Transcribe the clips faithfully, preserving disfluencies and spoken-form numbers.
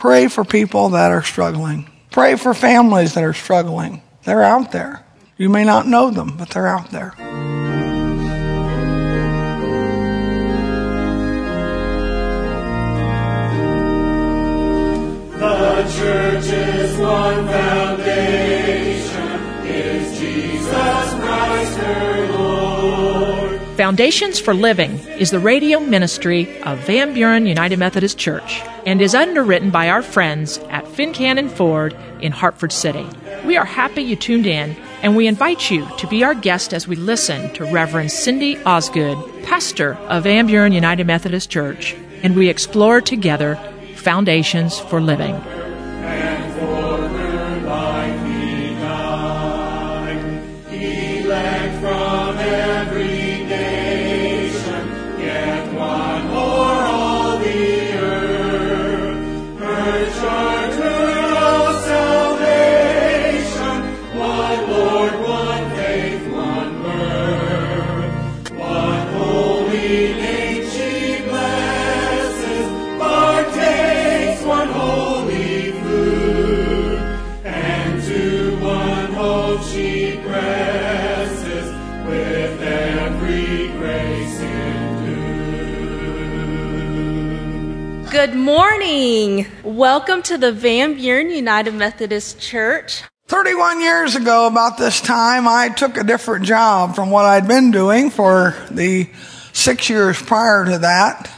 Pray for people that are struggling. Pray for families that are struggling. They're out there. You may not know them, but they're out there. The church is one foundation, is Jesus Christ her Lord. Foundations for Living is the radio ministry of Van Buren United Methodist Church and is underwritten by our friends at Fincannon Ford in Hartford City. We are happy you tuned in, and we invite you to be our guest as we listen to Reverend Cindy Osgood, pastor of Van Buren United Methodist Church, and we explore together Foundations for Living. And for her life he died. He led from every nation, yet one o'er all the earth. Her charge, her salvation, one Lord, one faith, one birth, one holy name she blesses, partakes one holy food, and to one hope she presses, with every grace endued. Good morning. Welcome to the Van Buren United Methodist Church. thirty-one years ago, about this time, I took a different job from what I'd been doing for the six years prior to that.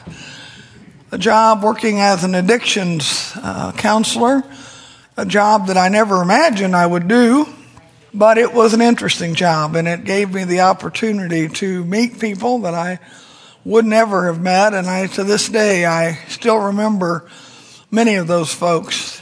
A job working as an addictions uh, counselor, a job that I never imagined I would do, but it was an interesting job, and it gave me the opportunity to meet people that I would never have met, and I, to this day, I still remember many of those folks.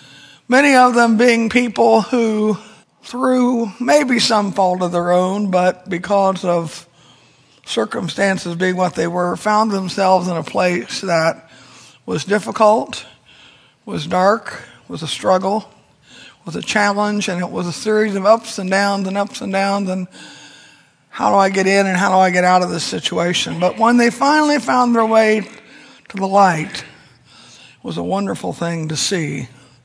Many of them being people who, through maybe some fault of their own, but because of circumstances being what they were, found themselves in a place that was difficult, was dark, was a struggle, was a challenge, and it was a series of ups and downs and ups and downs, and how do I get in and how do I get out of this situation? But when they finally found their way to the light, it was a wonderful thing to see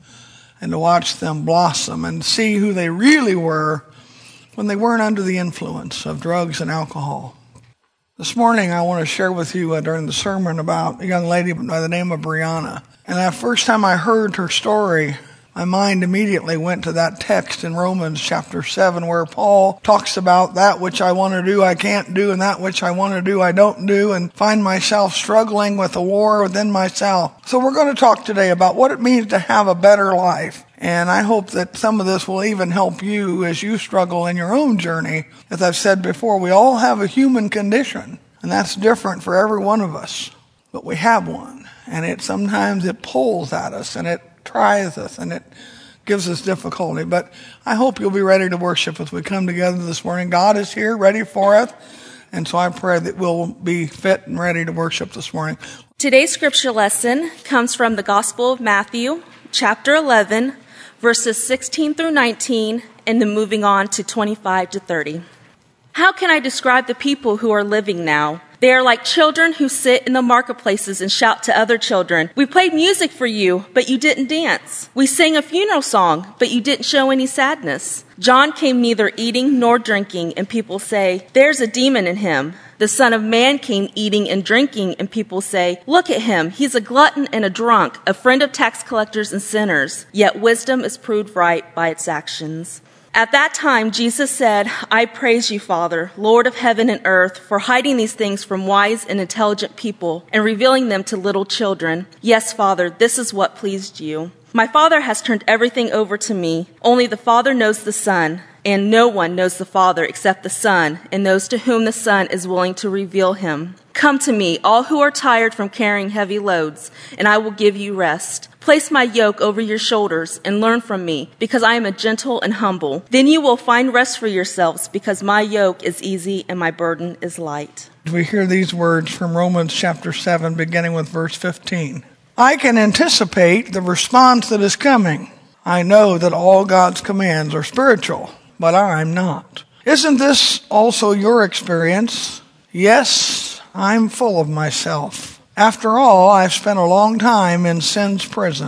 and to watch them blossom and see who they really were when they weren't under the influence of drugs and alcohol. This morning, I want to share with you uh, during the sermon about a young lady by the name of Brianna. And the first time I heard her story, my mind immediately went to that text in Romans chapter seven where Paul talks about that which I want to do I can't do, and that which I want to do I don't do, and find myself struggling with a war within myself. So we're going to talk today about what it means to have a better life. And I hope that some of this will even help you as you struggle in your own journey. As I've said before, we all have a human condition, and that's different for every one of us. But we have one, and it sometimes it pulls at us, and it tries us, and it gives us difficulty. But I hope you'll be ready to worship as we come together this morning. God is here, ready for us, and so I pray that we'll be fit and ready to worship this morning. Today's scripture lesson comes from the Gospel of Matthew, chapter eleven, verses sixteen through nineteen, and then moving on to twenty-five to thirty. How can I describe the people who are living now? They are like children who sit in the marketplaces and shout to other children, "We played music for you, but you didn't dance. We sang a funeral song, but you didn't show any sadness." John came neither eating nor drinking, and people say, "There's a demon in him." The Son of Man came eating and drinking, and people say, "Look at him, he's a glutton and a drunk, a friend of tax collectors and sinners." Yet wisdom is proved right by its actions. At that time, Jesus said, "I praise you, Father, Lord of heaven and earth, for hiding these things from wise and intelligent people and revealing them to little children. Yes, Father, this is what pleased you. My Father has turned everything over to me. Only the Father knows the Son, and no one knows the Father except the Son, and those to whom the Son is willing to reveal him. Come to me, all who are tired from carrying heavy loads, and I will give you rest. Place my yoke over your shoulders and learn from me, because I am a gentle and humble. Then you will find rest for yourselves, because my yoke is easy and my burden is light." We hear these words from Romans chapter seven, beginning with verse fifteen. I can anticipate the response that is coming. I know that all God's commands are spiritual, but I'm not. Isn't this also your experience? Yes, I'm full of myself. After all, I've spent a long time in sin's prison.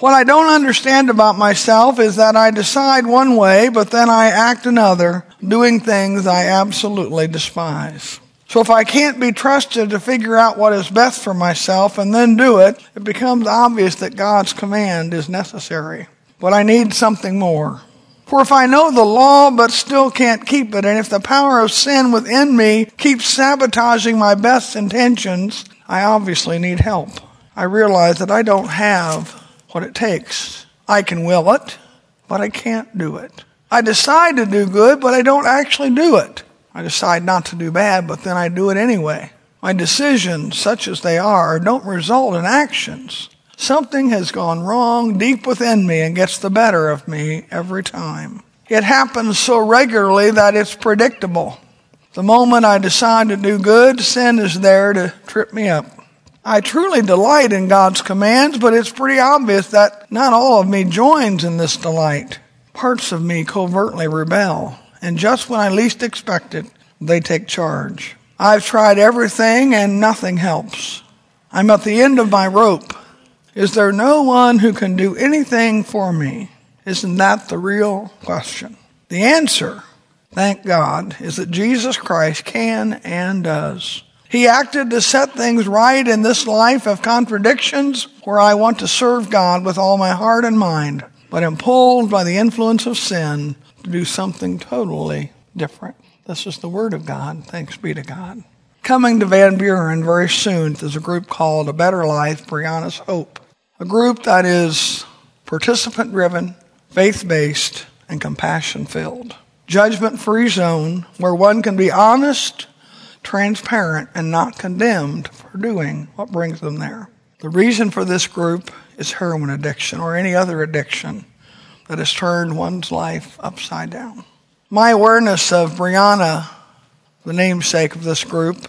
What I don't understand about myself is that I decide one way, but then I act another, doing things I absolutely despise. So if I can't be trusted to figure out what is best for myself and then do it, it becomes obvious that God's command is necessary. But I need something more. For if I know the law but still can't keep it, and if the power of sin within me keeps sabotaging my best intentions, I obviously need help. I realize that I don't have what it takes. I can will it, but I can't do it. I decide to do good, but I don't actually do it. I decide not to do bad, but then I do it anyway. My decisions, such as they are, don't result in actions. Something has gone wrong deep within me and gets the better of me every time. It happens so regularly that it's predictable. The moment I decide to do good, sin is there to trip me up. I truly delight in God's commands, but it's pretty obvious that not all of me joins in this delight. Parts of me covertly rebel. And just when I least expect it, they take charge. I've tried everything and nothing helps. I'm at the end of my rope. Is there no one who can do anything for me? Isn't that the real question? The answer, thank God, is that Jesus Christ can and does. He acted to set things right in this life of contradictions where I want to serve God with all my heart and mind, but am pulled by the influence of sin to do something totally different. This is the Word of God. Thanks be to God. Coming to Van Buren very soon is a group called A Better Life, Brianna's Hope. A group that is participant-driven, faith-based, and compassion-filled. Judgment-free zone where one can be honest, transparent, and not condemned for doing what brings them there. The reason for this group is heroin addiction or any other addiction that has turned one's life upside down. My awareness of Brianna, the namesake of this group,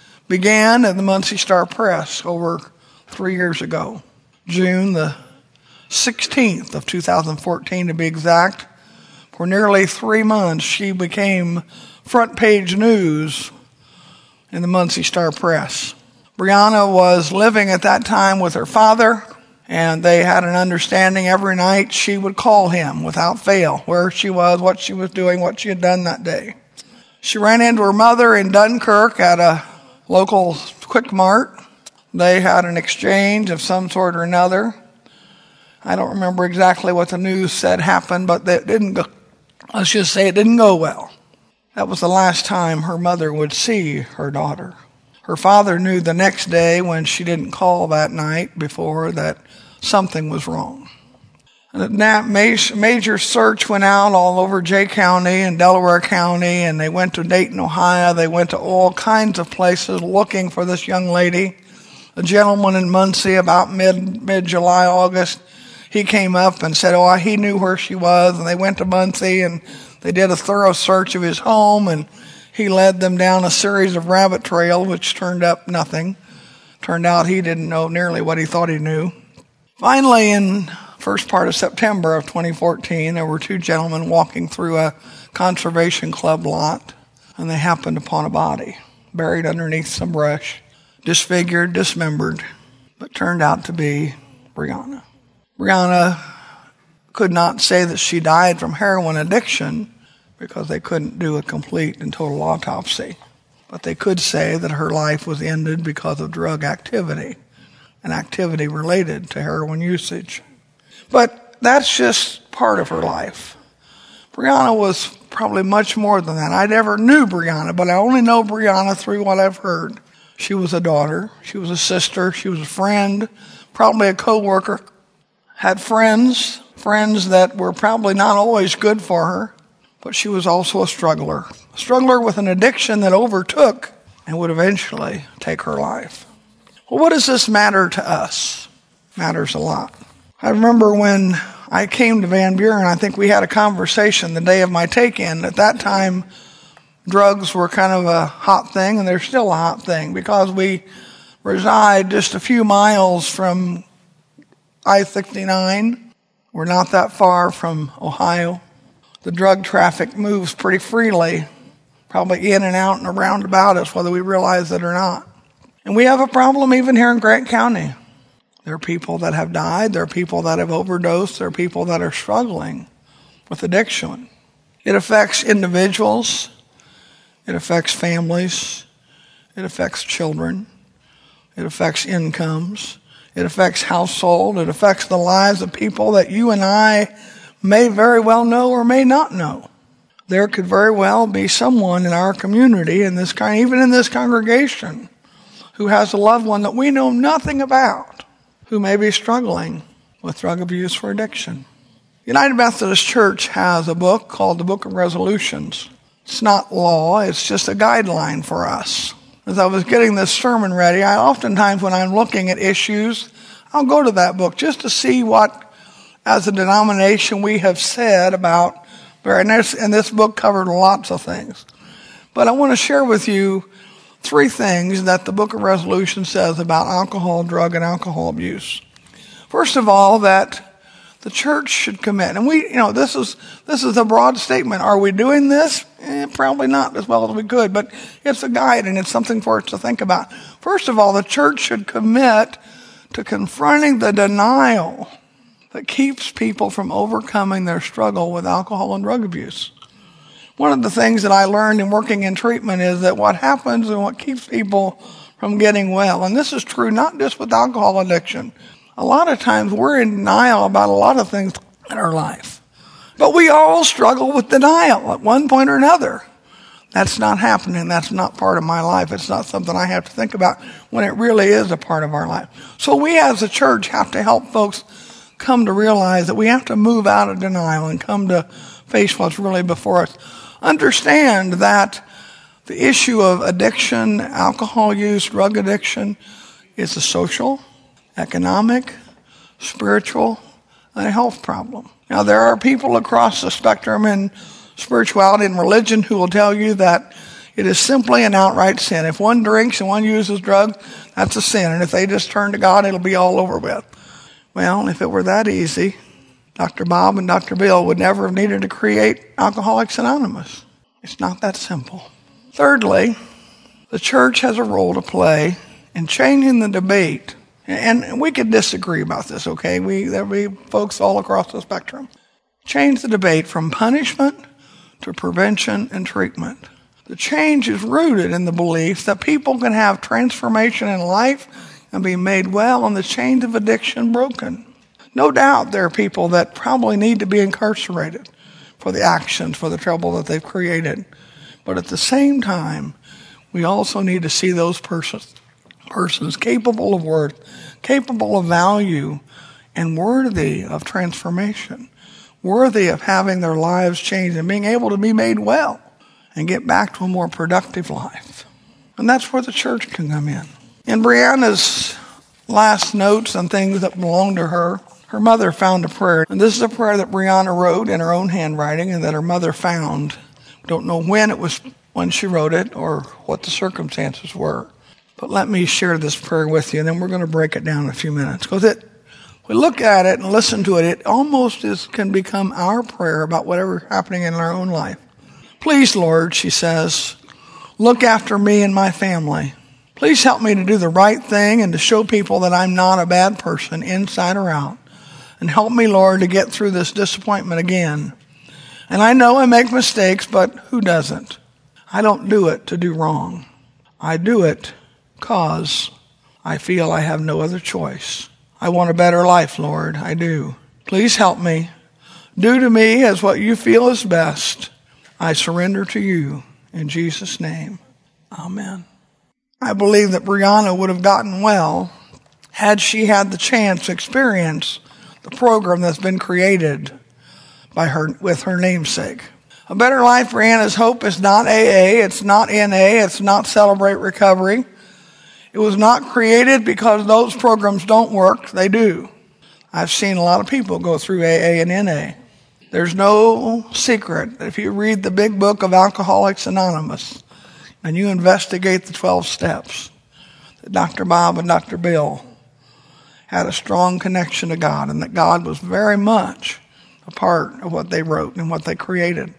began at the Muncie Star Press over three years ago. June the sixteenth of two thousand fourteen to be exact. For nearly three months, she became front page news in the Muncie Star Press. Brianna was living at that time with her father, and they had an understanding every night she would call him without fail, where she was, what she was doing, what she had done that day. She ran into her mother in Dunkirk at a local Quick Mart. They had an exchange of some sort or another. I don't remember exactly what the news said happened, but it didn't go, let's just say it didn't go well. That was the last time her mother would see her daughter. Her father knew the next day when she didn't call that night before that something was wrong. And a major search went out all over Jay County and Delaware County, and they went to Dayton, Ohio. They went to all kinds of places looking for this young lady. A gentleman in Muncie about mid, mid-July, August, he came up and said, oh, he knew where she was, and they went to Muncie, and they did a thorough search of his home, and he led them down a series of rabbit trails, which turned up nothing. Turned out he didn't know nearly what he thought he knew. Finally, in first part of September of twenty fourteen, there were two gentlemen walking through a conservation club lot, and they happened upon a body buried underneath some brush, disfigured, dismembered, but turned out to be Brianna. Brianna could not say that she died from heroin addiction because they couldn't do a complete and total autopsy. But they could say that her life was ended because of drug activity, an activity related to heroin usage. But that's just part of her life. Brianna was probably much more than that. I never knew Brianna, but I only know Brianna through what I've heard. She was a daughter, she was a sister, she was a friend, probably a co-worker, had friends, friends that were probably not always good for her, but she was also a struggler. A struggler with an addiction that overtook and would eventually take her life. Well, what does this matter to us? Matters a lot. I remember when I came to Van Buren, I think we had a conversation the day of my take-in. At that time, drugs were kind of a hot thing, and they're still a hot thing because we reside just a few miles from I sixty-nine. We're not that far from Ohio. The drug traffic moves pretty freely, probably in and out and around about us, whether we realize it or not. And we have a problem even here in Grant County. There are people that have died. There are people that have overdosed. There are people that are struggling with addiction. It affects individuals. It affects families. It affects children. It affects incomes. It affects household. It affects the lives of people that you and I may very well know or may not know. There could very well be someone in our community, in this kind, even in this congregation, who has a loved one that we know nothing about, who may be struggling with drug abuse or addiction. United Methodist Church has a book called the Book of Resolutions. It's not law, it's just a guideline for us. As I was getting this sermon ready, I oftentimes when I'm looking at issues, I'll go to that book just to see what, as a denomination, we have said about, and this, and this book covered lots of things. But I want to share with you three things that the Book of Resolution says about alcohol, drug, and alcohol abuse. First of all, that the church should commit. And we, you know, this is this is a broad statement. Are we doing this? Eh, probably not as well as we could, but it's a guide and it's something for us to think about. First of all, the church should commit to confronting the denial that keeps people from overcoming their struggle with alcohol and drug abuse. One of the things that I learned in working in treatment is that what happens and what keeps people from getting well, and this is true not just with alcohol addiction, a lot of times we're in denial about a lot of things in our life. But we all struggle with denial at one point or another. That's not happening. That's not part of my life. It's not something I have to think about when it really is a part of our life. So we as a church have to help folks come to realize that we have to move out of denial and come to face what's really before us. Understand that the issue of addiction, alcohol use, drug addiction is a social, economic, spiritual, and a health problem. Now, there are people across the spectrum in spirituality and religion who will tell you that it is simply an outright sin. If one drinks and one uses drugs, that's a sin. And if they just turn to God, it'll be all over with. Well, if it were that easy, Doctor Bob and Doctor Bill would never have needed to create Alcoholics Anonymous. It's not that simple. Thirdly, the church has a role to play in changing the debate. And we could disagree about this, okay? We, there'll be folks all across the spectrum. Change the debate from punishment to prevention and treatment. The change is rooted in the belief that people can have transformation in life and be made well and the chains of addiction broken. No doubt there are people that probably need to be incarcerated for the actions, for the trouble that they've created. But at the same time, we also need to see those persons, persons capable of worth, capable of value, and worthy of transformation, worthy of having their lives changed and being able to be made well and get back to a more productive life. And that's where the church can come in. In Brianna's last notes and things that belong to her, her mother found a prayer. And this is a prayer that Brianna wrote in her own handwriting and that her mother found. Don't know when it was, when she wrote it or what the circumstances were. But let me share this prayer with you, and then we're going to break it down in a few minutes. Because it, we look at it and listen to it, it almost is, can become our prayer about whatever's happening in our own life. Please, Lord, she says, look after me and my family. Please help me to do the right thing and to show people that I'm not a bad person inside or out. And help me, Lord, to get through this disappointment again. And I know I make mistakes, but who doesn't? I don't do it to do wrong. I do it because I feel I have no other choice. I want a better life, Lord. I do. Please help me. Do to me as what you feel is best. I surrender to you in Jesus' name. Amen. I believe that Brianna would have gotten well had she had the chance to experience the program that's been created by her with her namesake. A Better Life, Brianna's Hope, is not A A, it's not N A, it's not Celebrate Recovery. It was not created because those programs don't work. They do. I've seen a lot of people go through A A and N A. There's no secret. If you read the big book of Alcoholics Anonymous and you investigate the twelve steps, that Doctor Bob and Doctor Bill had a strong connection to God and that God was very much a part of what they wrote and what they created.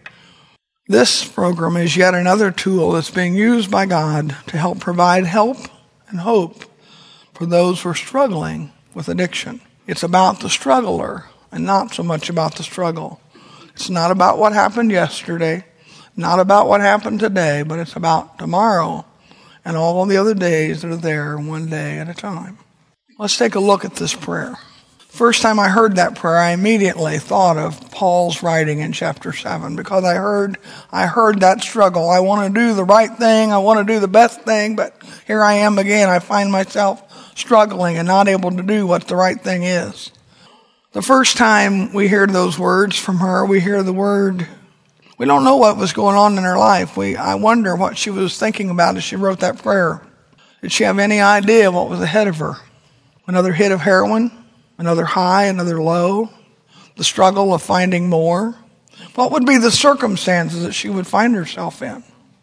This program is yet another tool that's being used by God to help provide help and hope for those who are struggling with addiction. It's about the struggler and not so much about the struggle. It's not about what happened yesterday, not about what happened today, but it's about tomorrow and all of the other days that are there one day at a time. Let's take a look at this prayer. First time I heard that prayer, I immediately thought of Paul's writing in chapter seven because I heard I heard that struggle. I want to do the right thing. I want to do the best thing, but here I am again. I find myself struggling and not able to do what the right thing is. The first time we hear those words from her, we hear the word, we don't know what was going on in her life. We I wonder what she was thinking about as she wrote that prayer. Did she have any idea what was ahead of her? Another hit of heroin? Another high, another low, the struggle of finding more. What would be the circumstances that she would find herself in?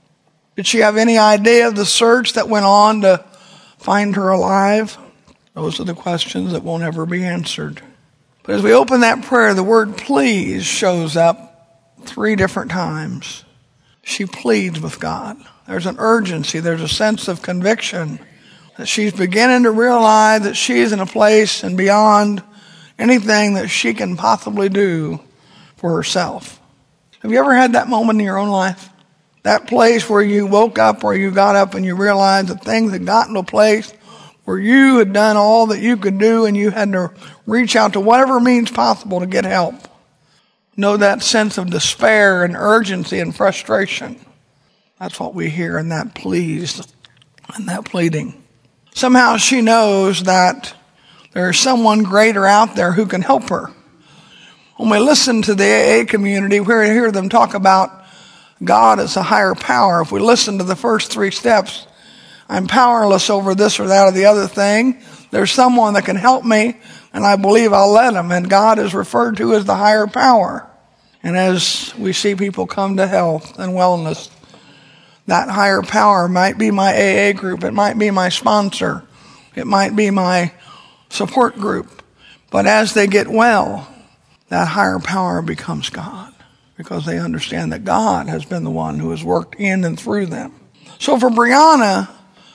Did she have any idea of the search that went on to find her alive? Those are the questions that won't ever be answered. But as we open that prayer, the word please shows up three different times. She pleads with God. There's an urgency, there's a sense of conviction that she's beginning to realize that she's in a place and beyond anything that she can possibly do for herself. Have you ever had that moment in your own life? That place where you woke up, where you got up and you realized that things had gotten to a place where you had done all that you could do and you had to reach out to whatever means possible to get help. Know that sense of despair and urgency and frustration. That's what we hear in that please and that pleading. Somehow she knows that there is someone greater out there who can help her. When we listen to the A A community, we hear them talk about God as a higher power. If we listen to the first three steps, I'm powerless over this or that or the other thing. There's someone that can help me, and I believe I'll let him. And God is referred to as the higher power. And as we see people come to health and wellness, that higher power might be my A A group. It might be my sponsor. It might be my support group. But as they get well, that higher power becomes God because they understand that God has been the one who has worked in and through them. So for Brianna,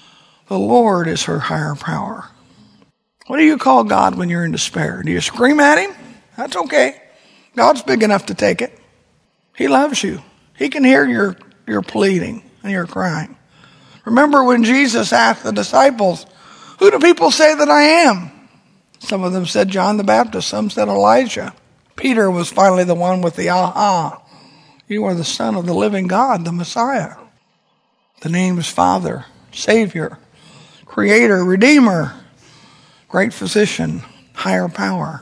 the Lord is her higher power. What do you call God when you're in despair? Do you scream at him? That's okay. God's big enough to take it. He loves you. He can hear your, your pleading and your crying. Remember when Jesus asked the disciples, who do people say that I am? Some of them said John the Baptist. Some said Elijah. Peter was finally the one with the aha. You are the Son of the living God, the Messiah. The name is Father, Savior, Creator, Redeemer, Great Physician, Higher Power.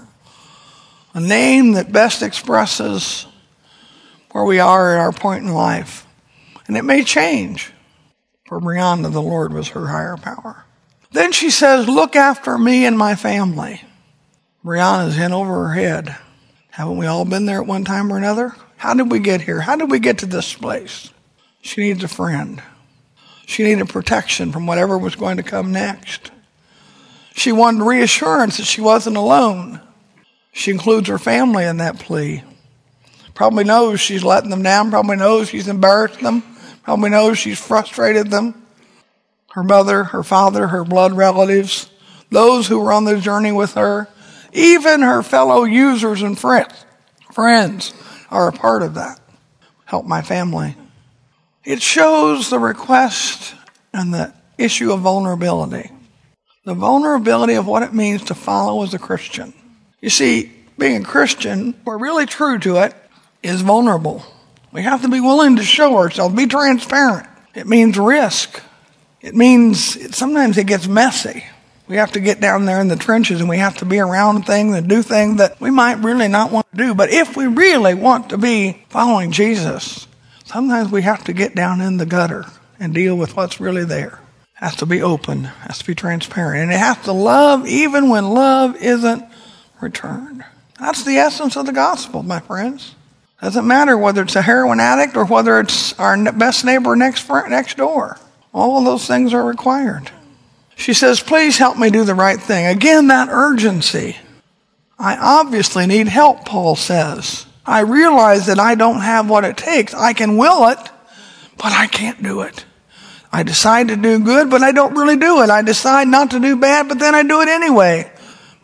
A name that best expresses where we are at our point in life. And it may change. For Brianna, the Lord was her higher power. Then she says, look after me and my family. Brianna's in over her head. Haven't we all been there at one time or another? How did we get here? How did we get to this place? She needs a friend. She needed protection from whatever was going to come next. She wanted reassurance that she wasn't alone. She includes her family in that plea. Probably knows she's letting them down. Probably knows she's embarrassed them. Probably knows she's frustrated them. Her mother, her father, her blood relatives, those who were on the journey with her, even her fellow users and friends, friends are a part of that. Help my family. It shows the request and the issue of vulnerability. The vulnerability of what it means to follow as a Christian. You see, being a Christian, we're really true to it, is vulnerable. We have to be willing to show ourselves, be transparent. It means risk. It means it, sometimes it gets messy. We have to get down there in the trenches and we have to be around things and do things that we might really not want to do. But if we really want to be following Jesus, sometimes we have to get down in the gutter and deal with what's really there. It has to be open, it has to be transparent, and it has to love even when love isn't returned. That's the essence of the gospel, my friends. Doesn't matter whether it's a heroin addict or whether it's our best neighbor next next door. All of those things are required. She says, please help me do the right thing. Again, that urgency. I obviously need help, Paul says. I realize that I don't have what it takes. I can will it, but I can't do it. I decide to do good, but I don't really do it. I decide not to do bad, but then I do it anyway.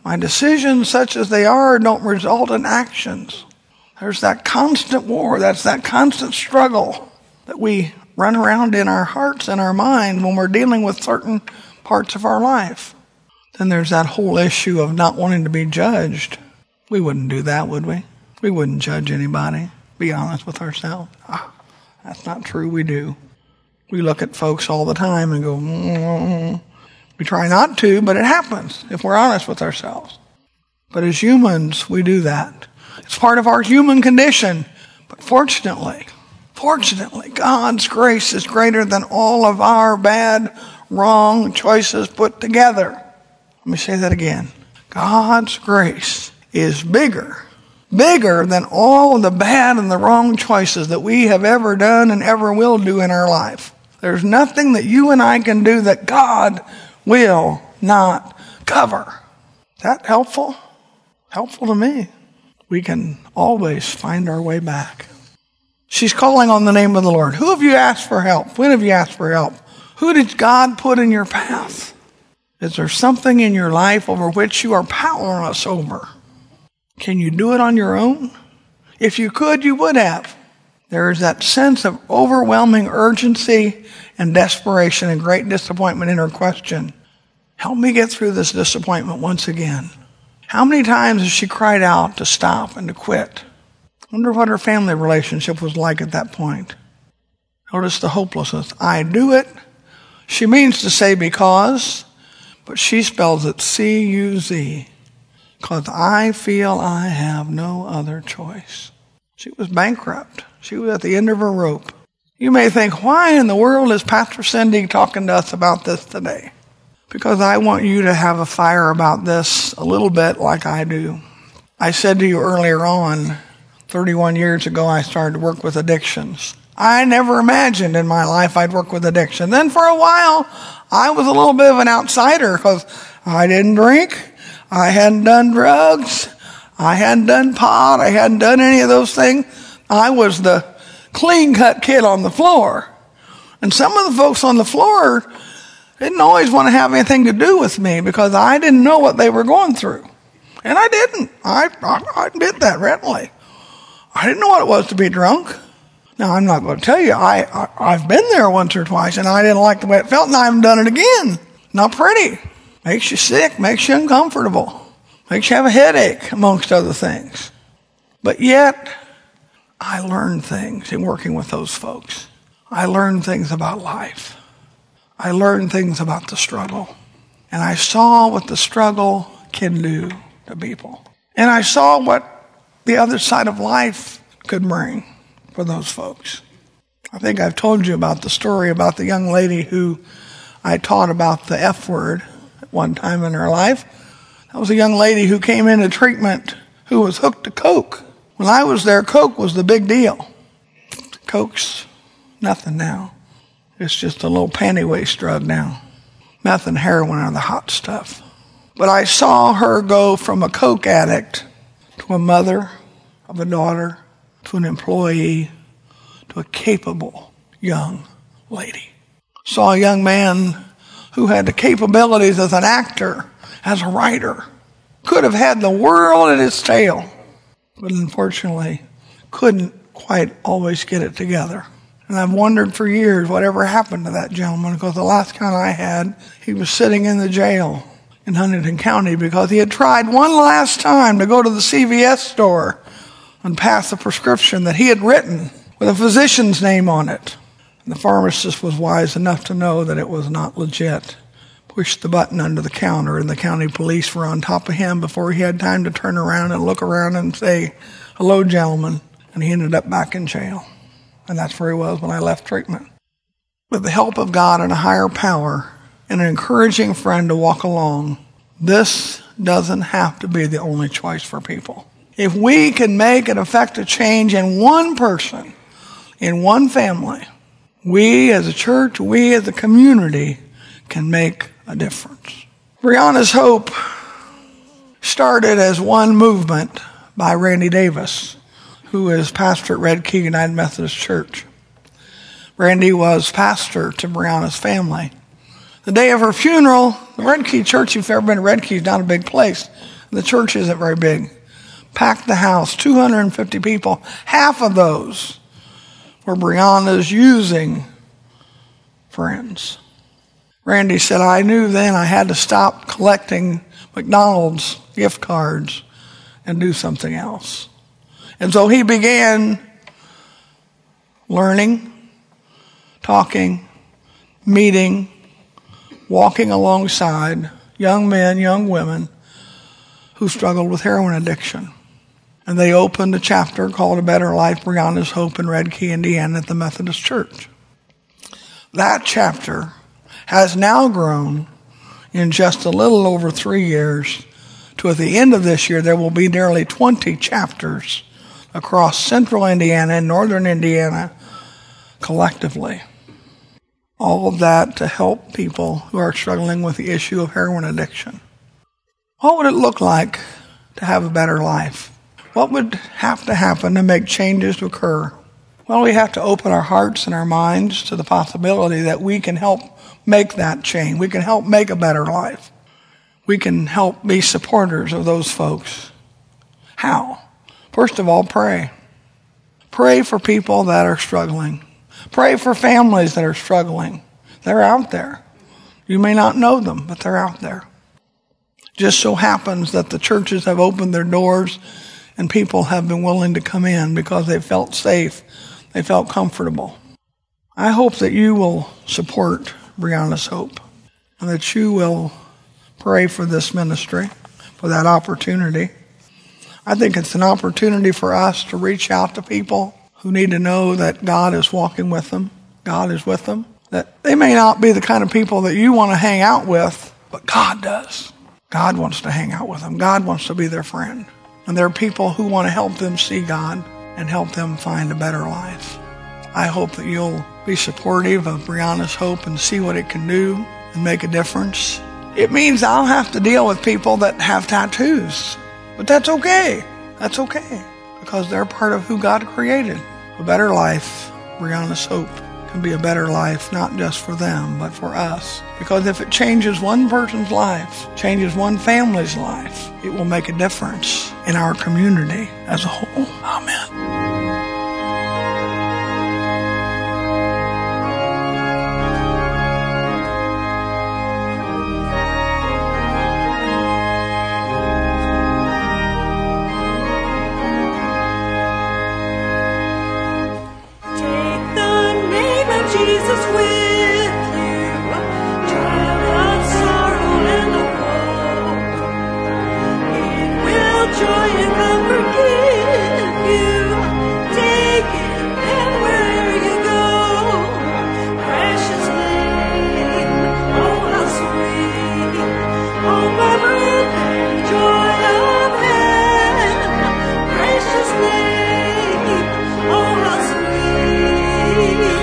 My decisions, such as they are, don't result in actions. There's that constant war, that's that constant struggle that we run around in our hearts and our mind when we're dealing with certain parts of our life. Then there's that whole issue of not wanting to be judged. We wouldn't do that, would we? We wouldn't judge anybody. Be honest with ourselves. Ah, that's not true, we do. We look at folks all the time and go, mm-hmm. We try not to, but it happens if we're honest with ourselves. But as humans, we do that. It's part of our human condition. But fortunately, fortunately, God's grace is greater than all of our bad, wrong choices put together. Let me say that again. God's grace is bigger, bigger than all of the bad and the wrong choices that we have ever done and ever will do in our life. There's nothing that you and I can do that God will not cover. Is that helpful? Helpful to me. We can always find our way back. She's calling on the name of the Lord. Who have you asked for help? When have you asked for help? Who did God put in your path? Is there something in your life over which you are powerless over? Can you do it on your own? If you could, you would have. There is that sense of overwhelming urgency and desperation and great disappointment in her question. Help me get through this disappointment once again. How many times has she cried out to stop and to quit? I wonder what her family relationship was like at that point. Notice the hopelessness. I do it. She means to say because, but she spells it C U Z. Because I feel I have no other choice. She was bankrupt. She was at the end of her rope. You may think, why in the world is Pastor Cindy talking to us about this today? Because I want you to have a fire about this a little bit like I do. I said to you earlier on, thirty-one years ago, I started to work with addictions. I never imagined in my life I'd work with addiction. Then for a while, I was a little bit of an outsider because I didn't drink. I hadn't done drugs. I hadn't done pot. I hadn't done any of those things. I was the clean-cut kid on the floor. And some of the folks on the floor didn't always want to have anything to do with me because I didn't know what they were going through. And I didn't. I, I, I admit that readily. I didn't know what it was to be drunk. Now, I'm not going to tell you, I, I, I've been there once or twice, and I didn't like the way it felt, and I haven't done it again. Not pretty. Makes you sick, makes you uncomfortable, makes you have a headache, amongst other things. But yet, I learned things in working with those folks. I learned things about life. I learned things about the struggle. And I saw what the struggle can do to people. And I saw what the other side of life could bring for those folks. I think I've told you about the story about the young lady who I taught about the F word at one time in her life. That was a young lady who came into treatment who was hooked to Coke. When I was there, Coke was the big deal. Coke's nothing now. It's just a little panty waist drug now. Meth and heroin are the hot stuff. But I saw her go from a Coke addict to a mother of a daughter, to an employee, to a capable young lady. Saw a young man who had the capabilities as an actor, as a writer, could have had the world at his tail, but unfortunately couldn't quite always get it together. And I've wondered for years whatever happened to that gentleman, because the last count I had, he was sitting in the jail in Huntington County because he had tried one last time to go to the C V S store and pass a prescription that he had written with a physician's name on it. And the pharmacist was wise enough to know that it was not legit. Pushed the button under the counter, and the county police were on top of him before he had time to turn around and look around and say, "Hello, gentlemen." And he ended up back in jail. And that's where he was when I left treatment. With the help of God and a higher power and an encouraging friend to walk along, this doesn't have to be the only choice for people. If we can make and affect a change in one person, in one family, we as a church, we as a community can make a difference. Brianna's Hope started as one movement by Randy Davis, who is pastor at Red Key United Methodist Church. Randy was pastor to Brianna's family. The day of her funeral, the Red Key Church, if you've ever been to Red Key, is not a big place. The church isn't very big. Packed the house, two hundred fifty people. Half of those were Brianna's using friends. Randy said, I knew then I had to stop collecting McDonald's gift cards and do something else. And so he began learning, talking, meeting, walking alongside young men, young women who struggled with heroin addiction. And they opened a chapter called A Better Life, Brianna's Hope in Red Key, Indiana at the Methodist Church. That chapter has now grown in just a little over three years to at the end of this year, there will be nearly twenty chapters across central Indiana and northern Indiana collectively. All of that to help people who are struggling with the issue of heroin addiction. What would it look like to have a better life? What would have to happen to make changes to occur? Well, we have to open our hearts and our minds to the possibility that we can help make that change. We can help make a better life. We can help be supporters of those folks. How? First of all, pray. Pray for people that are struggling. Pray for families that are struggling. They're out there. You may not know them, but they're out there. Just so happens that the churches have opened their doors and people have been willing to come in because they felt safe. They felt comfortable. I hope that you will support Brianna's Hope and that you will pray for this ministry, for that opportunity. I think it's an opportunity for us to reach out to people who need to know that God is walking with them. God is with them. That they may not be the kind of people that you want to hang out with, but God does. God wants to hang out with them. God wants to be their friend. And there are people who want to help them see God and help them find a better life. I hope that you'll be supportive of Brianna's Hope and see what it can do and make a difference. It means I'll have to deal with people that have tattoos. But that's okay. That's okay. Because they're part of who God created. A better life, Brianna's Hope, can be a better life, not just for them, but for us. Because if it changes one person's life, changes one family's life, it will make a difference in our community as a whole. Amen. Jesus with you, child of sorrow and of woe. It will joy and comfort give you. Take it and wherever you go. Precious name, oh how sweet, oh my birthday, joy of heaven. Precious name, oh how sweet.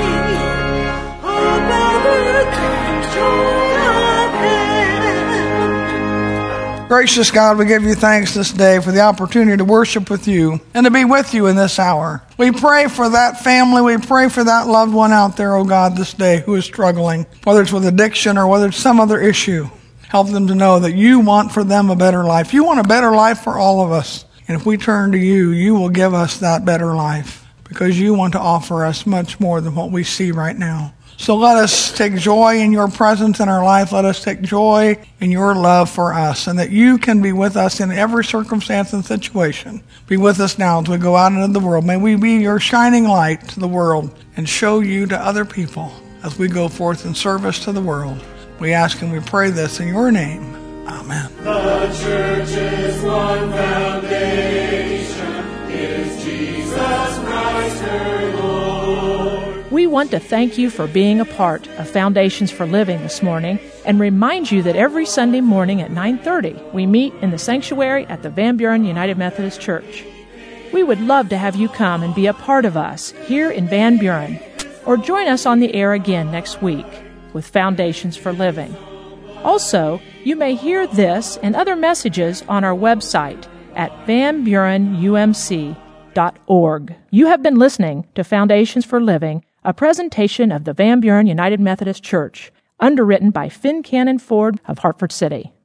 Gracious God, we give you thanks this day for the opportunity to worship with you and to be with you in this hour. We pray for that family. We pray for that loved one out there, oh God, this day who is struggling, whether it's with addiction or whether it's some other issue. Help them to know that you want for them a better life. You want a better life for all of us. And if we turn to you, you will give us that better life because you want to offer us much more than what we see right now. So let us take joy in your presence in our life. Let us take joy in your love for us and that you can be with us in every circumstance and situation. Be with us now as we go out into the world. May we be your shining light to the world and show you to other people as we go forth in service to the world. We ask and we pray this in your name. Amen. The church is one foundation, is Jesus Christ her Lord. We want to thank you for being a part of Foundations for Living this morning and remind you that every Sunday morning at nine thirty we meet in the sanctuary at the Van Buren United Methodist Church. We would love to have you come and be a part of us here in Van Buren, or join us on the air again next week with Foundations for Living. Also, you may hear this and other messages on our website at van buren u m c dot org. You have been listening to Foundations for Living, a presentation of the Van Buren United Methodist Church. underwritten by Finn Cannon Ford of Hartford City.